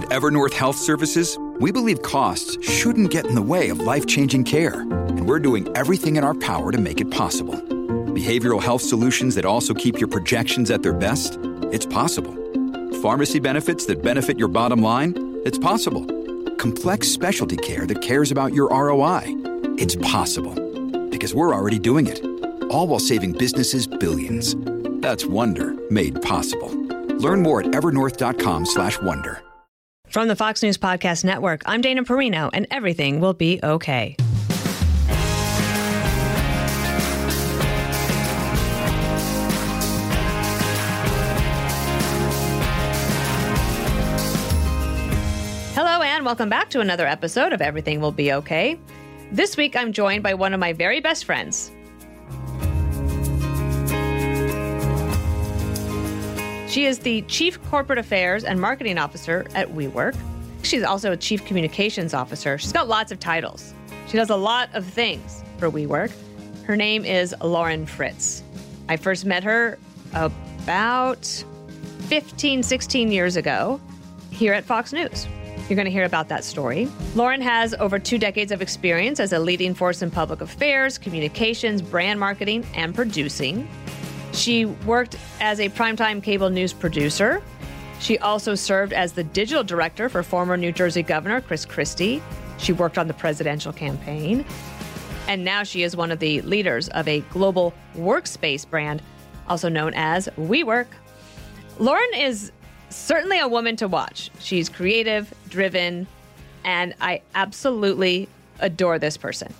At Evernorth Health Services, we believe costs shouldn't get in the way of life-changing care, and we're doing everything in our power to make it possible. Behavioral health solutions that also keep your projections at their best? It's possible. Pharmacy benefits that benefit your bottom line? It's possible. Complex specialty care that cares about your ROI? It's possible. Because we're already doing it. All while saving businesses billions. That's Wonder made possible. Learn more at evernorth.com/wonder. From the Fox News Podcast Network, I'm Dana Perino, and everything will be okay. Hello, and welcome back to another episode of Everything Will Be Okay. This week, I'm joined by one of my very best friends. She is the Chief Corporate Affairs and Marketing Officer at WeWork. She's also a Chief Communications Officer. She's got lots of titles. She does a lot of things for WeWork. Her name is Lauren Fritz. I first met her about 15, 16 years ago here at Fox News. You're going to hear about that story. Lauren has over 2 decades of experience as a leading force in public affairs, communications, brand marketing, and producing. She worked as a primetime cable news producer. She also served as the digital director for former New Jersey Governor Chris Christie. She worked on the presidential campaign. And now she is one of the leaders of a global workspace brand, also known as WeWork. Lauren is certainly a woman to watch. She's creative, driven, and I absolutely adore this person.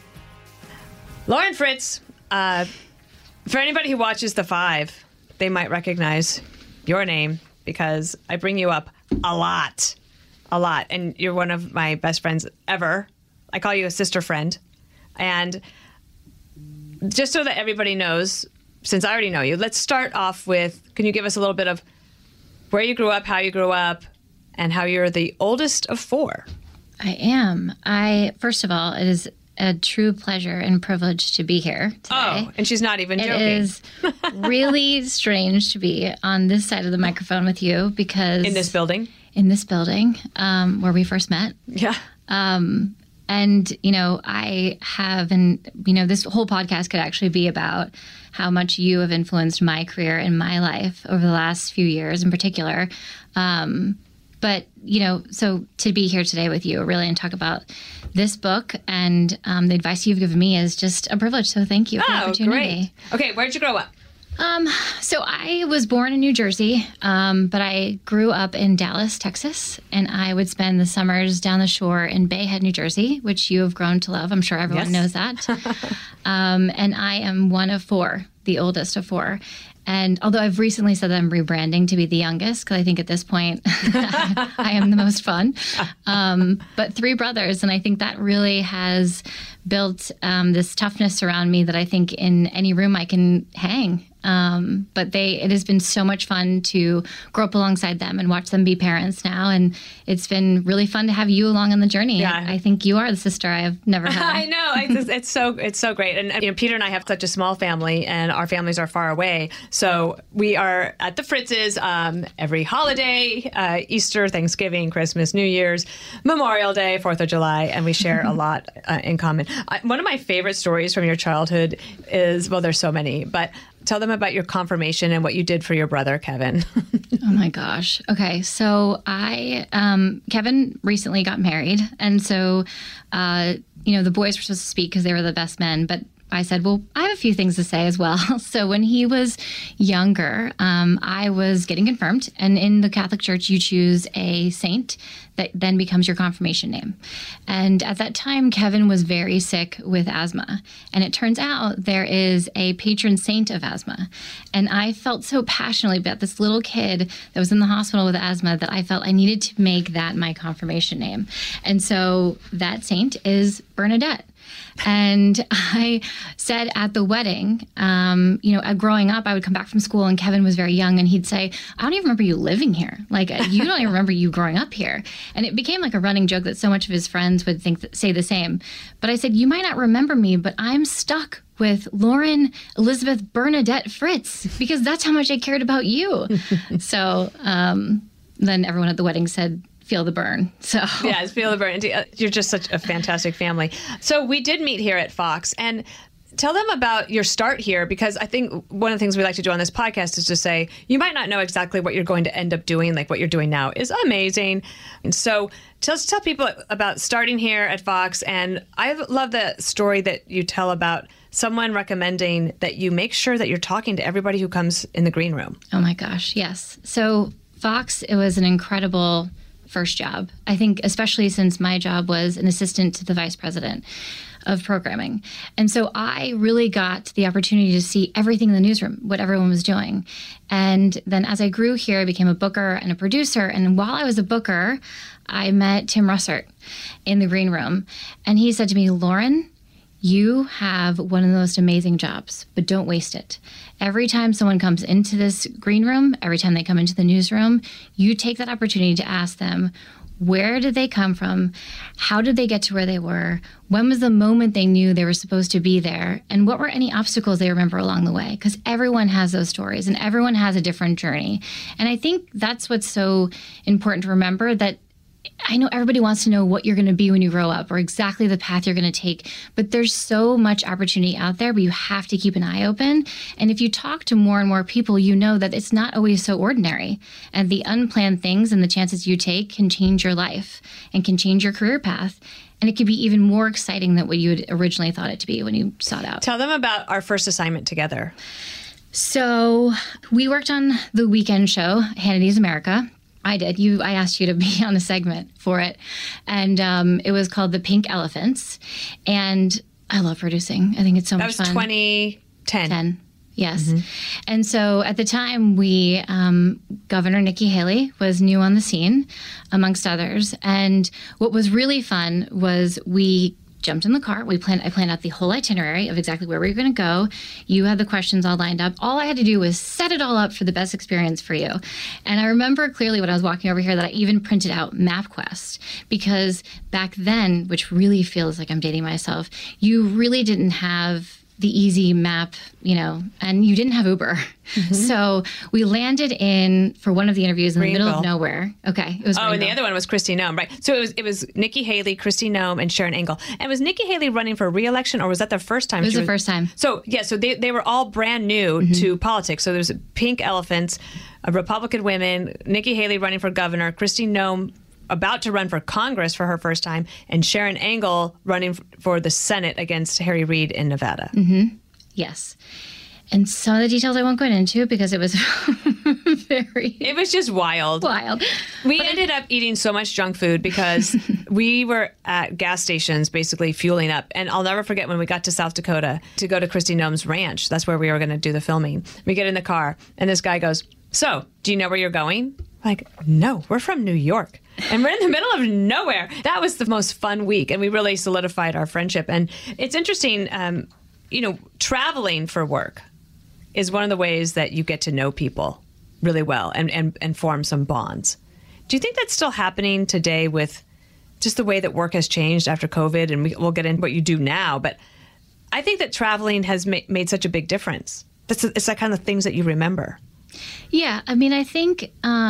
Lauren Fritz, for anybody who watches The Five, they might recognize your name because I bring you up a lot. And you're one of my best friends ever. I call you a sister friend. And just so that everybody knows, since I already know you, let's start off with, can you give us a little bit of where you grew up, how you grew up, and how you're the oldest of 4? I am. First of all, it is a true pleasure and privilege to be here today. Oh, and she's not even joking. It is really strange to be on this side of the microphone with you because... In this building? In this building, where we first met. Yeah. And, I have, this whole podcast could actually be about how much you have influenced my career and my life over the last few years in particular. But, so to be here today with you really and talk about this book and the advice you've given me is just a privilege. So thank you for the opportunity. Great. Okay, where'd you grow up? So I was born in New Jersey, but I grew up in Dallas, Texas, and I would spend the summers down the shore in Bay Head, New Jersey, which you have grown to love. I'm sure everyone knows that. And I am one of 4, the oldest of 4. And although I've recently said that I'm rebranding to be the youngest, because I think at this point I am the most fun, but 3 brothers. And I think that really has built this toughness around me that I think in any room I can hang. But it has been so much fun to grow up alongside them and watch them be parents now. And it's been really fun to have you along on the journey. Yeah. I think you are the sister I have never had. I know. It's so great. And Peter and I have such a small family and our families are far away. So we are at the Fritz's every holiday, Easter, Thanksgiving, Christmas, New Year's, Memorial Day, 4th of July, and we share a lot in common. One of my favorite stories from your childhood is, well, there's so many, but tell them about your confirmation and what you did for your brother, Kevin. Oh, my gosh. Okay. So Kevin recently got married. And so, the boys were supposed to speak because they were the best men. But I said, well, I have a few things to say as well. So when he was younger, I was getting confirmed. And in the Catholic Church, you choose a saint that then becomes your confirmation name. And at that time, Kevin was very sick with asthma. And it turns out there is a patron saint of asthma. And I felt so passionately about this little kid that was in the hospital with asthma that I felt I needed to make that my confirmation name. And so that saint is Bernadette. And I said at the wedding, growing up, I would come back from school and Kevin was very young and he'd say, I don't even remember you living here. Like, you don't even remember you growing up here. And it became like a running joke that so much of his friends would say the same. But I said, you might not remember me, but I'm stuck with Lauren Elizabeth Bernadette Fritz because that's how much I cared about you. So then everyone at the wedding said, feel the burn. So yeah, feel the burn. You're just such a fantastic family. So we did meet here at Fox, and tell them about your start here, because I think one of the things we like to do on this podcast is to say, you might not know exactly what you're going to end up doing. Like what you're doing now is amazing. And so tell people about starting here at Fox. And I love the story that you tell about someone recommending that you make sure that you're talking to everybody who comes in the green room. Oh my gosh, yes. So Fox, it was an incredible first job. I think especially since my job was an assistant to the vice president of programming. And so I really got the opportunity to see everything in the newsroom, what everyone was doing. And then as I grew here, I became a booker and a producer. And while I was a booker, I met Tim Russert in the green room. And he said to me, Lauren, you have one of the most amazing jobs, but don't waste it. Every time someone comes into this green room, every time they come into the newsroom, you take that opportunity to ask them, where did they come from? How did they get to where they were? When was the moment they knew they were supposed to be there? And what were any obstacles they remember along the way? Because everyone has those stories and everyone has a different journey. And I think that's what's so important to remember, that I know everybody wants to know what you're going to be when you grow up or exactly the path you're going to take, but there's so much opportunity out there, but you have to keep an eye open. And if you talk to more and more people, you know that it's not always so ordinary, and the unplanned things and the chances you take can change your life and can change your career path. And it could be even more exciting than what you had originally thought it to be when you sought out. Tell them about our first assignment together. So we worked on the weekend show, Hannity's America. I did. I asked you to be on a segment for it. And it was called The Pink Elephants. And I love producing. I think it's so much fun. That was 2010. Yes. Mm-hmm. And so at the time, Governor Nikki Haley was new on the scene, amongst others. And what was really fun was we jumped in the car. I planned out the whole itinerary of exactly where we were going to go. You had the questions all lined up. All I had to do was set it all up for the best experience for you. And I remember clearly when I was walking over here that I even printed out MapQuest, because back then, which really feels like I'm dating myself, you really didn't have the easy map, and you didn't have Uber. Mm-hmm. So we landed for one of the interviews in the middle of nowhere. Okay. It was and the other one was Kristi Noem, right? So it was Nikki Haley, Kristi Noem, and Sharon Engel. And was Nikki Haley running for re-election, or was that the first time? It was the first time. So they were all brand new mm-hmm. to politics. So there's Pink Elephants, Republican women, Nikki Haley running for governor, Kristi Noem about to run for Congress for her first time, and Sharon Engel running for the Senate against Harry Reid in Nevada. Mm-hmm. Yes. And some of the details I won't go into because it was It was just wild. We ended up eating so much junk food because we were at gas stations basically fueling up. And I'll never forget when we got to South Dakota to go to Kristi Noem's ranch. That's where we were going to do the filming. We get in the car and this guy goes, "So, do you know where you're going?" Like, "No, we're from New York. And we're in the middle of nowhere." That was the most fun week, and we really solidified our friendship. And it's interesting, traveling for work is one of the ways that you get to know people really well and form some bonds. Do you think that's still happening today with just the way that work has changed after COVID? And we'll get into what you do now, but I think that traveling has made such a big difference. It's that kind of things that you remember. Yeah, I mean, I think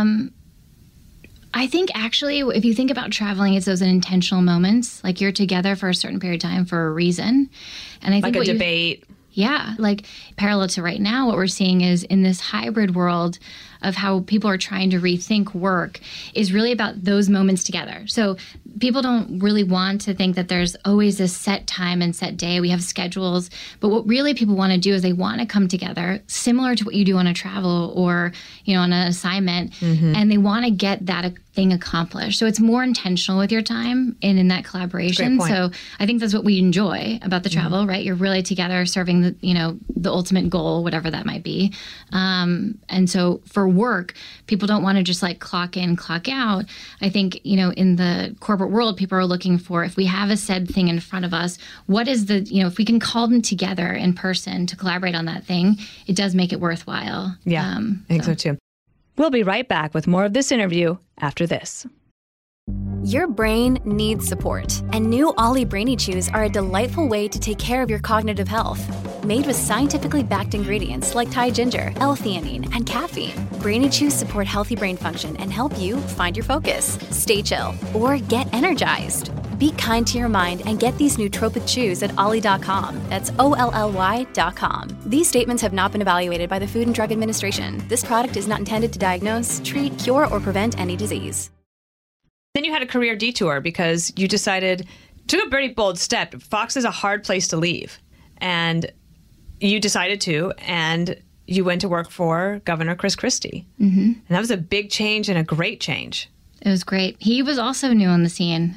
actually, if you think about traveling, it's those intentional moments. Like you're together for a certain period of time for a reason. And I think like a debate. Yeah, like parallel to right now, what we're seeing is in this hybrid world of how people are trying to rethink work is really about those moments together. So people don't really want to think that there's always a set time and set day. We have schedules. But what really people want to do is they want to come together, similar to what you do on a travel or, on an assignment, mm-hmm. and they want to get that thing accomplished. So it's more intentional with your time and in that collaboration. So I think that's what we enjoy about the travel, mm-hmm. right? You're really together serving the ultimate goal, whatever that might be. And so for work, people don't want to just like clock in, clock out. I think, in the corporate world, people are looking for, if we have a said thing in front of us, what is if we can call them together in person to collaborate on that thing, it does make it worthwhile. Yeah, I think so too. We'll be right back with more of this interview after this. Your brain needs support, and new Ollie Brainy Chews are a delightful way to take care of your cognitive health. Made with scientifically backed ingredients like Thai ginger, L-theanine, and caffeine, Brainy Chews support healthy brain function and help you find your focus, stay chill, or get energized. Be kind to your mind and get these nootropic chews at ollie.com. That's OLLY.com. These statements have not been evaluated by the Food and Drug Administration. This product is not intended to diagnose, treat, cure, or prevent any disease. Then you had a career detour because you decided, took a very bold step. Fox is a hard place to leave. And you decided to, and you went to work for Governor Chris Christie. Mm-hmm. And that was a big change and a great change. It was great. He was also new on the scene.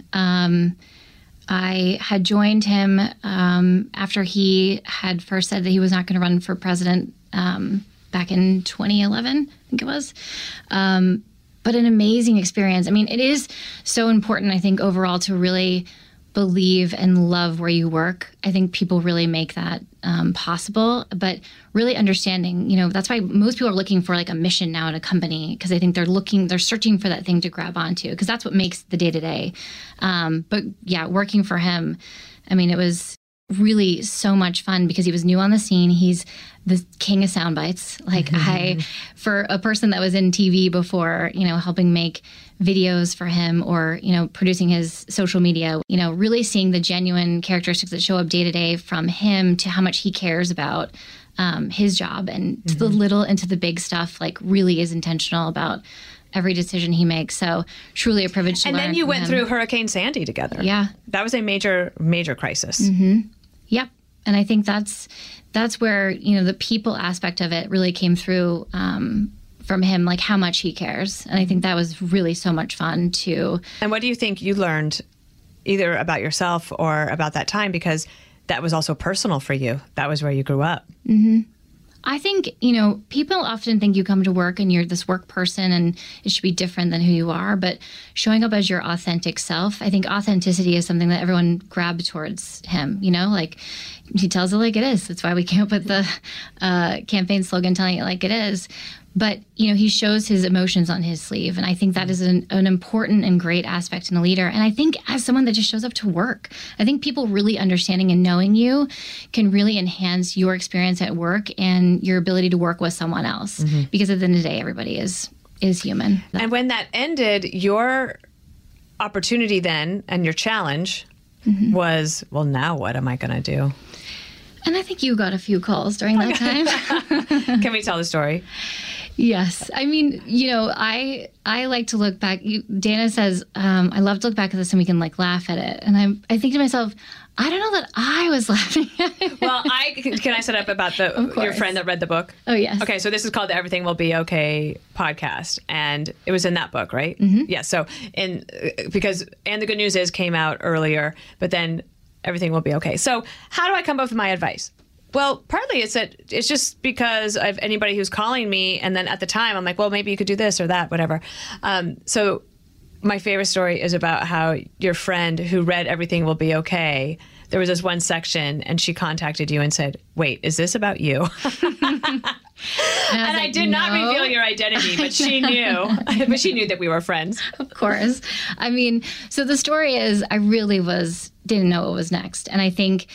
I had joined him after he had first said that he was not going to run for president back in 2011, I think it was. But an amazing experience. I mean, it is so important, I think, overall to really believe and love where you work. I think people really make that possible, but really understanding, that's why most people are looking for like a mission now at a company, because I think they're searching for that thing to grab onto, because that's what makes the day-to-day. But yeah, working for him, I mean, it was really so much fun because he was new on the scene. He's the king of sound bites. Like for a person that was in TV before, helping make videos for him or, producing his social media, really seeing the genuine characteristics that show up day to day from him to how much he cares about his job and to the little and to the big stuff, like really is intentional about every decision he makes. So truly a privilege to learn. And then you went through Hurricane Sandy together. Yeah. That was a major, major crisis. Mm-hmm. Yep. And I think that's where, the people aspect of it really came through from him, like how much he cares. And I think that was really so much fun too. And what do you think you learned either about yourself or about that time? Because that was also personal for you. That was where you grew up. Mm-hmm. I think, people often think you come to work and you're this work person and it should be different than who you are. But showing up as your authentic self, I think authenticity is something that everyone grabbed towards him, like he tells it like it is. That's why we came up with the campaign slogan, telling it like it is. But, he shows his emotions on his sleeve. And I think that is an important and great aspect in a leader. And I think as someone that just shows up to work, I think people really understanding and knowing you can really enhance your experience at work and your ability to work with someone else. Mm-hmm. Because at the end of the day, everybody is human. And when that ended, your opportunity then and your challenge was, well, now what am I going to do? And I think you got a few calls during that time. Can we tell the story? Yes. I mean, I like to look back. Dana says, I love to look back at this and we can laugh at it. And I think to myself, I don't know that I was laughing at it. Well, can I set up about your friend that read the book? Oh, yes. Okay, so this is called the Everything Will Be Okay podcast. And it was in that book, right? Mm-hmm. Yeah, so because the Good News Is came out earlier, but then Everything Will Be Okay. So how do I come up with my advice? Well, partly it's just because of anybody who's calling me. And then at the time, I'm like, well, maybe you could do this or that, whatever. So my favorite story is about how your friend who read Everything Will Be Okay, there was this one section and she contacted you and said, wait, is this about you? And I did not reveal your identity, but she knew. But she knew that we were friends. Of course. I mean, so the story is I really didn't know what was next. And I think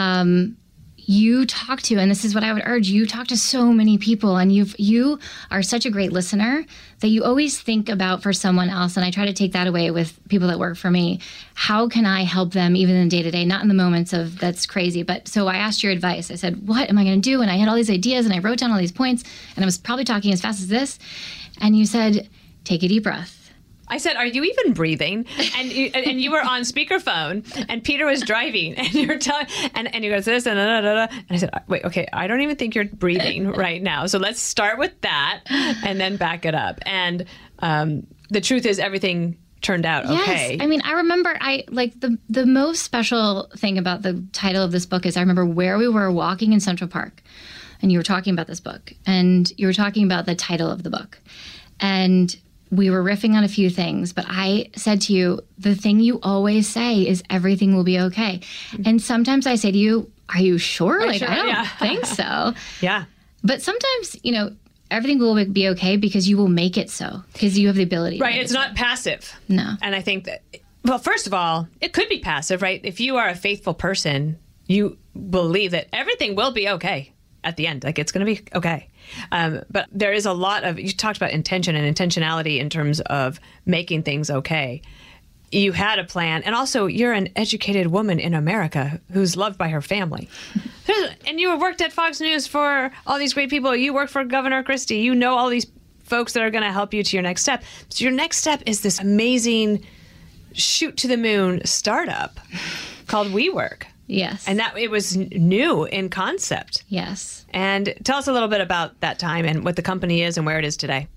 you talk to, and this is what I would urge, you talk to so many people and you are such a great listener that you always think about for someone else. And I try to take that away with people that work for me. How can I help them even in the day-to-day, not in the moments of that's crazy. But so I asked your advice. I said, what am I going to do? And I had all these ideas and I wrote down all these points and I was probably talking as fast as this. And you said, take a deep breath. I said, are you even breathing? And you were on speakerphone, and Peter was driving, and you were telling, and you go this and da, da, da, da. And I said, wait, okay, I don't even think you're breathing right now. So let's start with that, and then back it up. And the truth is, everything turned out okay. Yes. I mean, I remember the most special thing about the title of this book is I remember where we were walking in Central Park, and you were talking about this book, and you were talking about the title of the book, and we were riffing on a few things, but I said to you, the thing you always say is everything will be okay. And sometimes I say to you, are you sure? I don't think so. Yeah. But sometimes, everything will be okay because you will make it so, because you have the ability. Right. It's not passive. No. And I think that Well, first of all, it could be passive, right? If you are a faithful person, you believe that everything will be okay at the end. Like, it's going to be okay. But there is a lot of, you talked about intention and intentionality in terms of making things okay. You had a plan. And also, you're an educated woman in America who's loved by her family. And you worked at Fox News for all these great people. You worked for Governor Christie. You know all these folks that are going to help you to your next step. So your next step is this amazing shoot to the moon startup called WeWork. Yes. And that it was new in concept. Yes. And tell us a little bit about that time and what the company is and where it is today.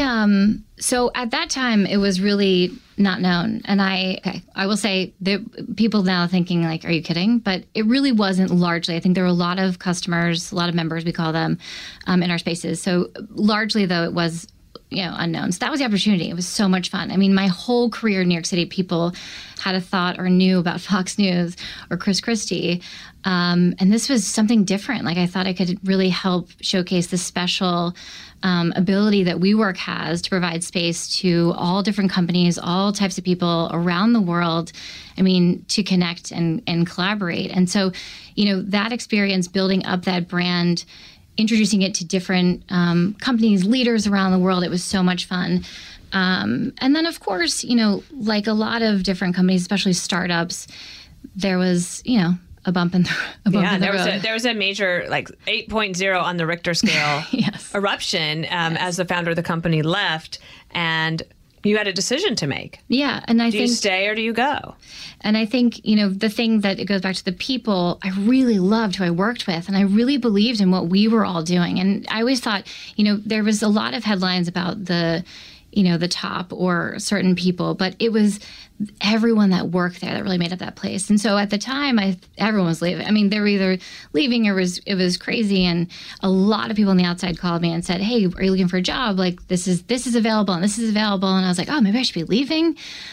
So at that time it was really not known. And I will say that people now thinking like, are you kidding? But it really wasn't largely. I think there were a lot of customers, a lot of members, we call them, in our spaces. So largely though it was, unknown. So that was the opportunity. It was so much fun. I mean, my whole career in New York City, people had a thought or knew about Fox News or Chris Christie. And this was something different. Like, I thought I could really help showcase the special ability that WeWork has to provide space to all different companies, all types of people around the world. I mean, to connect and collaborate. And so, that experience, building up that brand, introducing it to different companies, leaders around the world. It was so much fun. And then, of course, like a lot of different companies, especially startups, there was, a bump in the road. There was a major, like 8.0 on the Richter scale yes. eruption as the founder of the company left. And you had a decision to make. Yeah. And I think, do you stay or do you go? And I think, the thing that it goes back to the people, I really loved who I worked with, and I really believed in what we were all doing. And I always thought, there was a lot of headlines about the top or certain people, but it was everyone that worked there that really made up that place. And so at the time, everyone was leaving. I mean, they were either leaving or it was crazy. And a lot of people on the outside called me and said, "Hey, are you looking for a job? Like, this is available and this is available." And I was like, "Oh, maybe I should be leaving."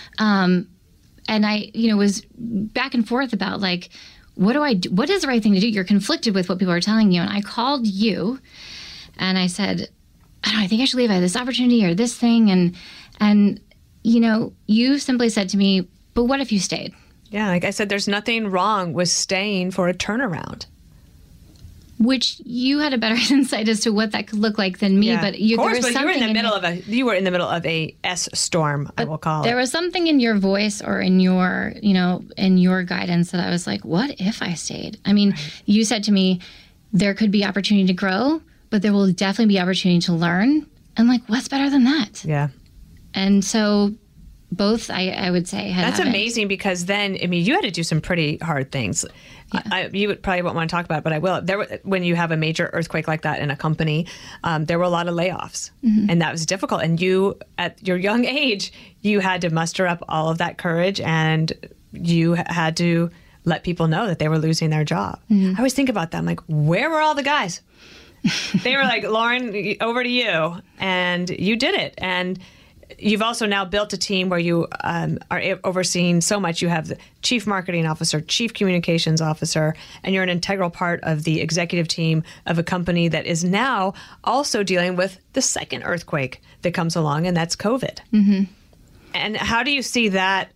And I, was back and forth about like, what do I do? What is the right thing to do? You're conflicted with what people are telling you. And I called you and I said, I think I should leave. I have this opportunity or this thing. And you simply said to me, "But what if you stayed?" Yeah, like I said, there's nothing wrong with staying for a turnaround. Which you had a better insight as to what that could look like than me. Yeah, but you were in the middle of a S storm, I will call it. There was something in your voice or in your, in your guidance that I was like, what if I stayed? I mean, you said to me, there could be opportunity to grow, but there will definitely be opportunity to learn. And like, what's better than that? Yeah. And so both, I would say, That's amazing because then, I mean, you had to do some pretty hard things. Yeah. You would probably won't want to talk about it, but I will. When you have a major earthquake like that in a company, there were a lot of layoffs, and that was difficult. And you, at your young age, you had to muster up all of that courage, and you had to let people know that they were losing their job. I always think about that. I'm like, where were all the guys? They were like, "Lauren, over to you," and you did it. And you've also now built a team where you are overseeing so much. You have the chief marketing officer, chief communications officer, and you're an integral part of the executive team of a company that is now also dealing with the second earthquake that comes along, and that's COVID. Mm-hmm. And how do you see that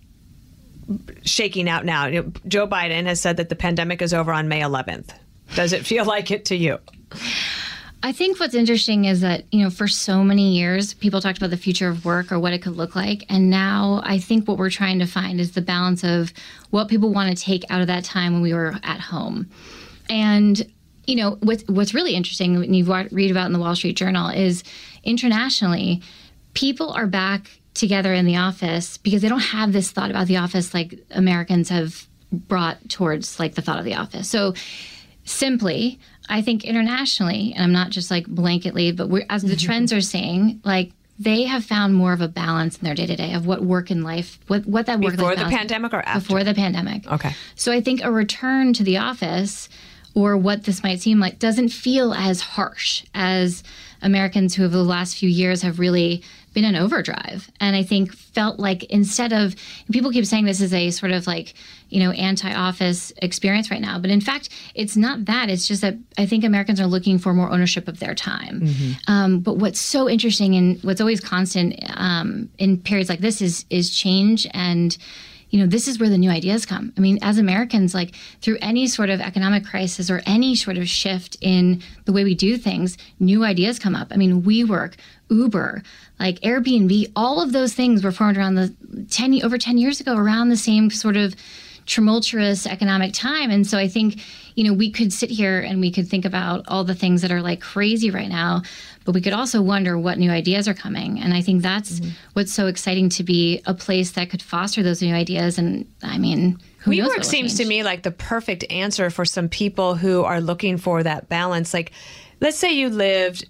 shaking out now? Joe Biden has said that the pandemic is over on May 11th. Does it feel like it to you? I think what's interesting is that, for so many years, people talked about the future of work or what it could look like. And now I think what we're trying to find is the balance of what people want to take out of that time when we were at home. And, what's really interesting when you read about in the Wall Street Journal is internationally, people are back together in the office because they don't have this thought about the office like Americans have brought towards like the thought of the office. So simply, I think internationally, and I'm not just like blanketly, but as the trends are saying, like they have found more of a balance in their day to day of what work and life, what that work before the pandemic or after? Before the pandemic. Okay. So I think a return to the office, or what this might seem like, doesn't feel as harsh as Americans who over the last few years have really been in overdrive. And I think felt like instead of, people keep saying this is a sort of like, anti-office experience right now. But in fact, it's not that. It's just that I think Americans are looking for more ownership of their time. But what's so interesting and what's always constant in periods like this is change. And this is where the new ideas come. I mean, as Americans, like through any sort of economic crisis or any sort of shift in the way we do things, new ideas come up. I mean, WeWork, Uber, like Airbnb, all of those things were formed around over 10 years ago, around the same sort of tumultuous economic time. And so I think, we could sit here and we could think about all the things that are like crazy right now, but we could also wonder what new ideas are coming. And I think that's what's so exciting, to be a place that could foster those new ideas. And I mean, WeWork seems to me like the perfect answer for some people who are looking for that balance. Like, let's say you lived,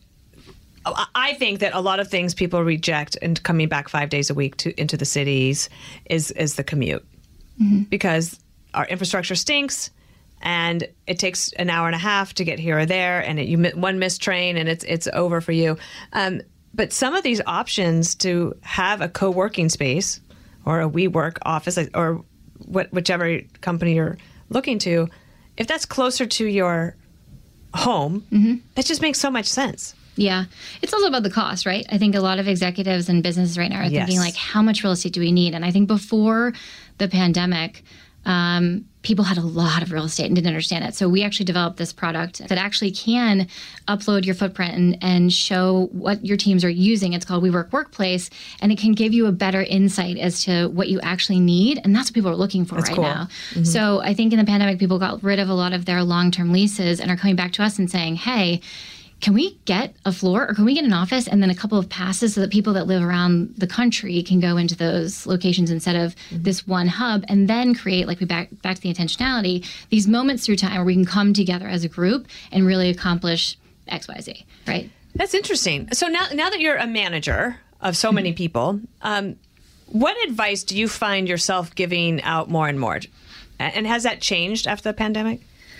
I think that a lot of things people reject and coming back 5 days a week into the cities is the commute. Because our infrastructure stinks, and it takes an hour and a half to get here or there, and one missed train and it's over for you. But some of these options to have a co-working space or a WeWork office or whichever company you're looking to, if that's closer to your home, that just makes so much sense. Yeah. It's also about the cost, right? I think a lot of executives and businesses right now are thinking like, how much real estate do we need? And I think before the pandemic, people had a lot of real estate and didn't understand it. So we actually developed this product that actually can upload your footprint and show what your teams are using. It's called WeWork Workplace, and it can give you a better insight as to what you actually need. And that's what people are looking for now. So I think in the pandemic, people got rid of a lot of their long-term leases and are coming back to us and saying, hey, can we get a floor or can we get an office and then a couple of passes so that people that live around the country can go into those locations instead of this one hub, and then create, like we back to the intentionality, these moments through time where we can come together as a group and really accomplish X, Y, Z, right? That's interesting. So now that you're a manager of so many people, what advice do you find yourself giving out more and more? And has that changed after the pandemic?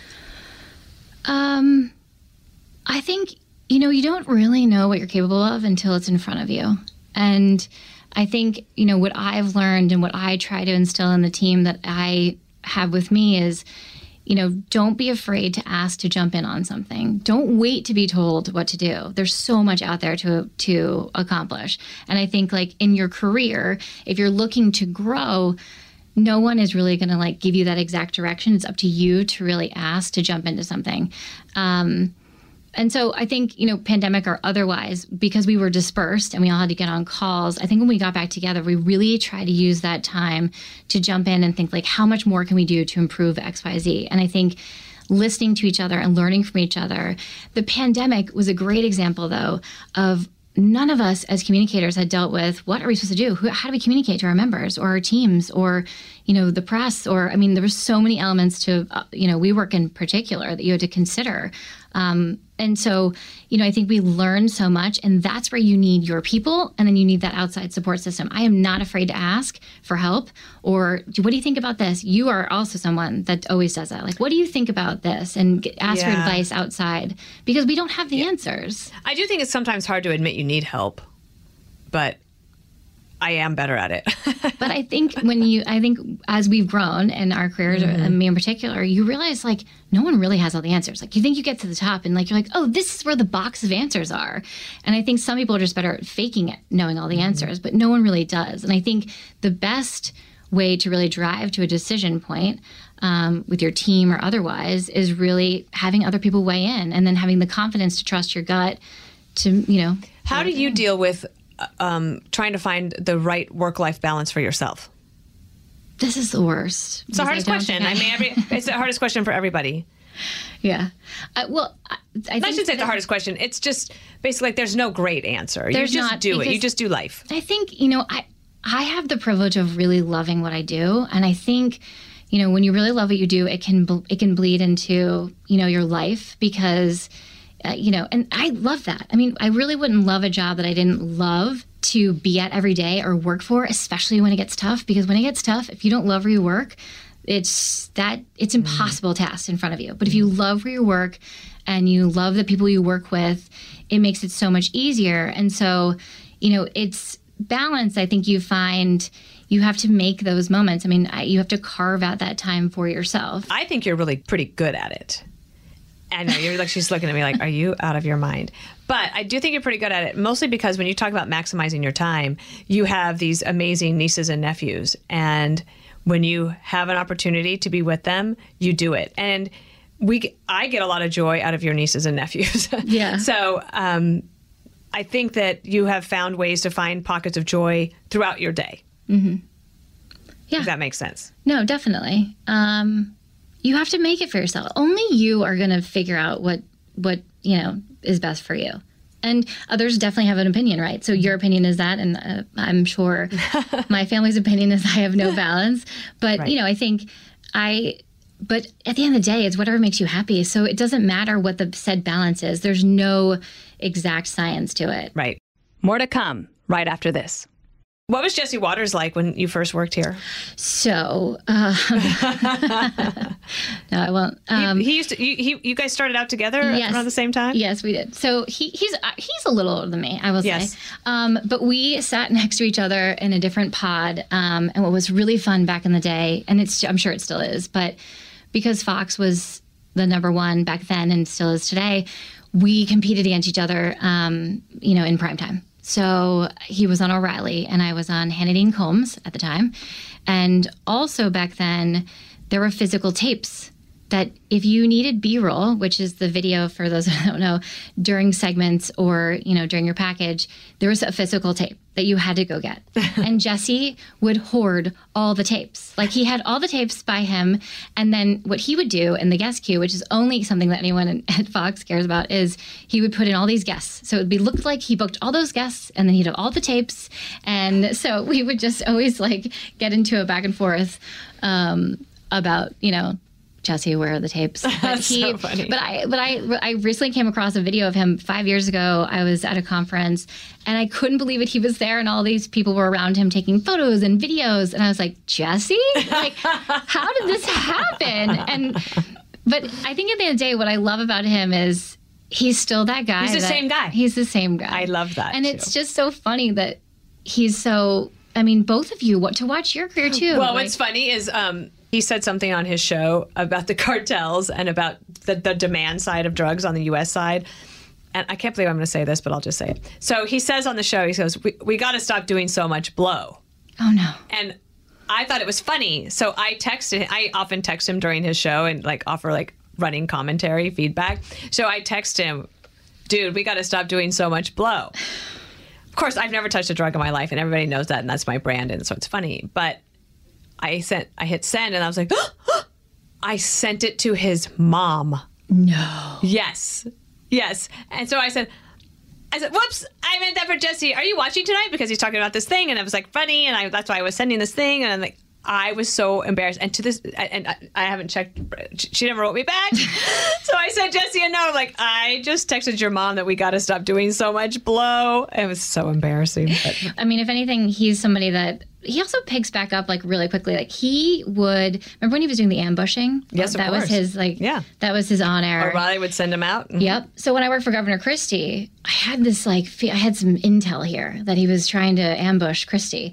I think, you don't really know what you're capable of until it's in front of you. And I think, what I've learned and what I try to instill in the team that I have with me is, don't be afraid to ask to jump in on something. Don't wait to be told what to do. There's so much out there to accomplish. And I think like in your career, if you're looking to grow, no one is really going to like give you that exact direction. It's up to you to really ask to jump into something. And so I think, pandemic or otherwise, because we were dispersed and we all had to get on calls, I think when we got back together, we really tried to use that time to jump in and think like, how much more can we do to improve X, Y, Z? And I think listening to each other and learning from each other. The pandemic was a great example, though, of none of us as communicators had dealt with what are we supposed to do? How do we communicate to our members or our teams or, the press? Or, there were so many elements to, WeWork in particular that you had to consider. And so, I think we learned so much, and that's where you need your people, and then you need that outside support system. I am not afraid to ask for help or what do you think about this? You are also someone that always does that. Like, what do you think about this? And ask for advice outside because we don't have the answers. I do think it's sometimes hard to admit you need help, but I am better at it. But I think as we've grown in our careers, and me in particular, you realize like no one really has all the answers. Like you think you get to the top and like you're like, oh, this is where the box of answers are. And I think some people are just better at faking it, knowing all the answers, but no one really does. And I think the best way to really drive to a decision point with your team or otherwise is really having other people weigh in and then having the confidence to trust your gut to, How do you deal with trying to find the right work-life balance for yourself? This is the worst. It's the hardest question. It's the hardest question for everybody. Yeah. I shouldn't say it's the hardest question. It's just basically like there's no great answer. You just do it. You just do life. I think, I have the privilege of really loving what I do. And I think, when you really love what you do, it can bleed into, your life because and I love that. I really wouldn't love a job that I didn't love to be at every day or work for, especially when it gets tough. Because when it gets tough, if you don't love where you work, it's impossible task in front of you. But if you love where you work and you love the people you work with, it makes it so much easier. And so, it's balance. I think you find you have to make those moments. I mean, you have to carve out that time for yourself. I think you're really pretty good at it. And you're like, she's looking at me like, are you out of your mind? But I do think you're pretty good at it, mostly because when you talk about maximizing your time, you have these amazing nieces and nephews. And when you have an opportunity to be with them, you do it. And I get a lot of joy out of your nieces and nephews. Yeah. So I think that you have found ways to find pockets of joy throughout your day. Mm-hmm. Yeah. If that makes sense. No, definitely. You have to make it for yourself. Only you are going to figure out what is best for you. And others definitely have an opinion, right? So your opinion is that, and I'm sure my family's opinion is I have no balance. But, right. But at the end of the day, it's whatever makes you happy. So it doesn't matter what the said balance is. There's no exact science to it. Right. More to come right after this. What was Jesse Waters like when you first worked here? So, no, I won't. He used to. You guys started out together around the same time. Yes, we did. So he's a little older than me, I will say. But we sat next to each other in a different pod. And what was really fun back in the day, and I'm sure it still is, but because Fox was the #1 back then and still is today, we competed against each other, in primetime. So he was on O'Reilly and I was on Hannity and Combs at the time. And also back then, there were physical tapes that if you needed B-roll, which is the video for those who don't know, during segments or, during your package, there was a physical tape that you had to go get. And Jesse would hoard all the tapes. Like he had all the tapes by him. And then what he would do in the guest queue, which is only something that anyone at Fox cares about, is he would put in all these guests. So it would looked like he booked all those guests and then he'd have all the tapes. And so we would just always get into a back and forth about, Jesse, where are the tapes? But That's so funny. But I recently came across a video of him 5 years ago. I was at a conference and I couldn't believe it. He was there and all these people were around him taking photos and videos. And I was like, Jesse? How did this happen? But I think at the end of the day, what I love about him is he's still that guy. He's the same guy. He's the same guy. I love that. And it's just so funny that he's so, both of you, to watch your career too. Well, what's funny is, he said something on his show about the cartels and about the demand side of drugs on the U.S. side. And I can't believe I'm going to say this, but I'll just say it. So he says on the show, he goes, we got to stop doing so much blow. Oh, no. And I thought it was funny. So I often text him during his show and offer running commentary, feedback. So I text him, dude, we got to stop doing so much blow. Of course, I've never touched a drug in my life and everybody knows that and that's my brand. And so it's funny. But I hit send and I was like, I sent it to his mom. No. Yes. And so I said, whoops, I meant that for Jesse. Are you watching tonight? Because he's talking about this thing and it was funny and that's why I was sending this thing. And I'm like, I was so embarrassed. And I haven't checked. She never wrote me back. So I sent Jesse a note. I'm like, I just texted your mom that we got to stop doing so much blow. It was so embarrassing. But. If anything, he's somebody that he also picks back up really quickly. He would remember when he was doing the ambushing. Yes, of that course. Was his that was his on air. O'Reilly would send him out. Mm-hmm. Yep. So when I worked for Governor Christie, I had this I had some intel here that he was trying to ambush Christie,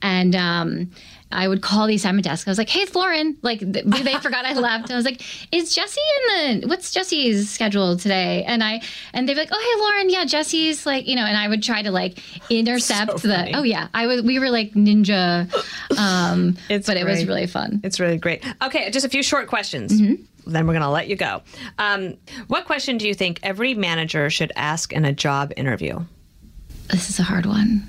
and I would call the assignment desk. I was like, "Hey, it's Lauren." They forgot I left. I was like, "Is Jesse what's Jesse's schedule today?" And they'd be like, "Oh, hey, Lauren. Yeah, Jesse's and I would try to intercept so funny. Oh yeah, we were ninja. But it was really fun. It's really great. Okay, just a few short questions. Mm-hmm. Then we're going to let you go. What question do you think every manager should ask in a job interview? This is a hard one.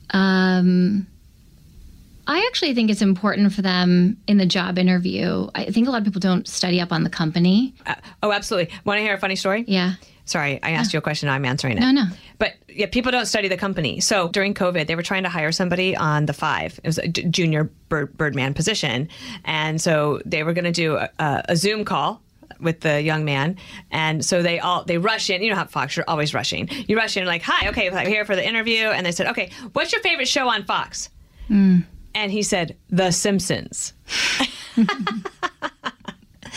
I actually think it's important for them in the job interview. I think a lot of people don't study up on the company. Oh, absolutely. Want to hear a funny story? Yeah. Sorry, I asked you a question. I'm answering it. No. But yeah, people don't study the company. So during COVID, they were trying to hire somebody on the 5. It was a junior birdman position. And so they were going to do a Zoom call with the young man. And so they rush in. You know how Fox, you're always rushing. You rush in hi, okay, I'm here for the interview. And they said, okay, what's your favorite show on Fox? And he said, The Simpsons. Which, by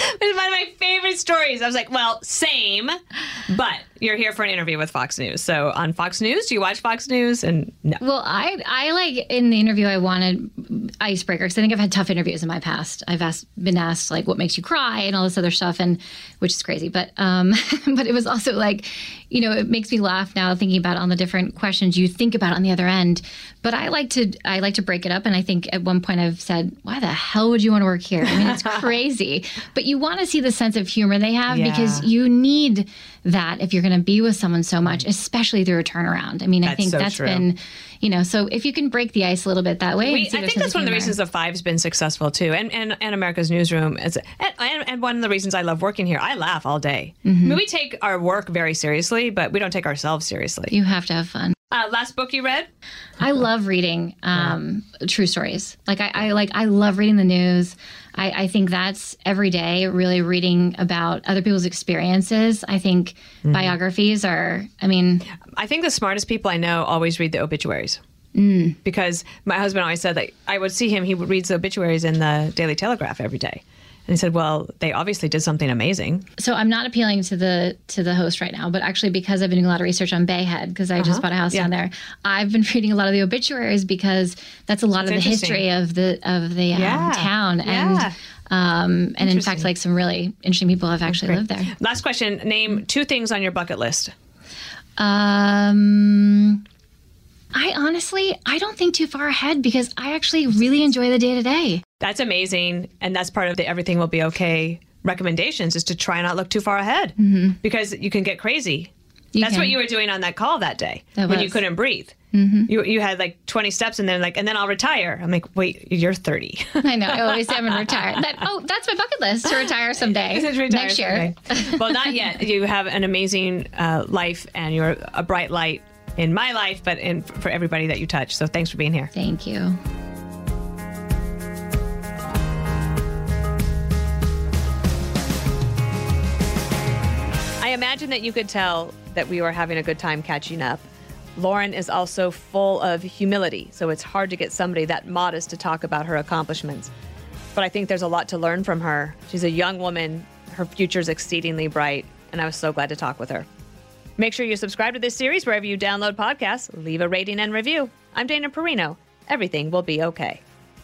one of my favorite stories. I was like, well, same, but you're here for an interview with Fox News. So on Fox News, do you watch Fox News? And no. Well, I like in the interview, I wanted icebreakers. I think I've had tough interviews in my past. I've been asked like what makes you cry and all this other stuff, and which is crazy. But but it was also like, you know, it makes me laugh now thinking about all the different questions you think about on the other end. But I like to break it up, and I think at one point I've said, why the hell would you want to work here? I mean, it's crazy. But you want to see the sense of humor they have because you need that if you're going to be with someone so much, especially through a turnaround. I mean, I think that's been, you know, so if you can break the ice a little bit that way. I think that's one of the reasons the Five's been successful too. And America's Newsroom. And one of the reasons I love working here, I laugh all day. I mean, we take our work very seriously, but we don't take ourselves seriously. You have to have fun. Last book you read? I love reading true stories. I love reading the news. I think that's every day, really reading about other people's experiences. I think biographies are, I think the smartest people I know always read the obituaries. Because my husband always said that I would see him, he reads the obituaries in the Daily Telegraph every day. And he said, well, they obviously did something amazing. So I'm not appealing to the host right now, but actually because I've been doing a lot of research on Bayhead, because I just bought a house down there, I've been reading a lot of the obituaries because that's a lot of the history of the town. And in fact, like some really interesting people have actually lived there. Last question. Name 2 things on your bucket list. I don't think too far ahead because I actually really enjoy the day to day. That's amazing. And that's part of the Everything Will Be Okay recommendations is to try not look too far ahead because you can get crazy. That's what you were doing on that call that day when you couldn't breathe. You had like 20 steps and then I'll retire. I'm like, wait, you're 30. I know. I always say I'm going to retire. That's my bucket list, to retire someday. Next year. Well, not yet. You have an amazing life and you're a bright light in my life, but for everybody that you touch. So thanks for being here. Thank you. I imagine that you could tell that we were having a good time catching up. Lauren is also full of humility, so it's hard to get somebody that modest to talk about her accomplishments. But I think there's a lot to learn from her. She's a young woman. Her future's exceedingly bright, and I was so glad to talk with her. Make sure you subscribe to this series wherever you download podcasts. Leave a rating and review. I'm Dana Perino. Everything will be okay.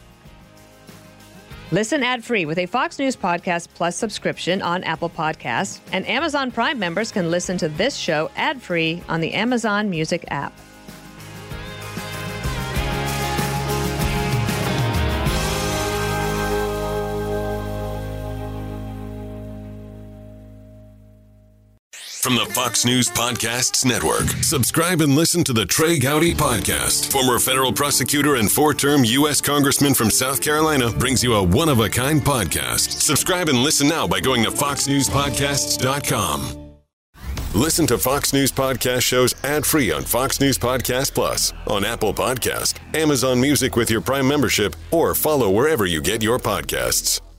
Listen ad-free with a Fox News Podcast Plus subscription on Apple Podcasts, and Amazon Prime members can listen to this show ad-free on the Amazon Music app. From the Fox News Podcasts Network. Subscribe and listen to the Trey Gowdy Podcast. Former federal prosecutor and 4-term U.S. Congressman from South Carolina brings you a one-of-a-kind podcast. Subscribe and listen now by going to foxnewspodcasts.com. Listen to Fox News Podcast shows ad-free on Fox News Podcast Plus, on Apple Podcast, Amazon Music with your Prime membership, or follow wherever you get your podcasts.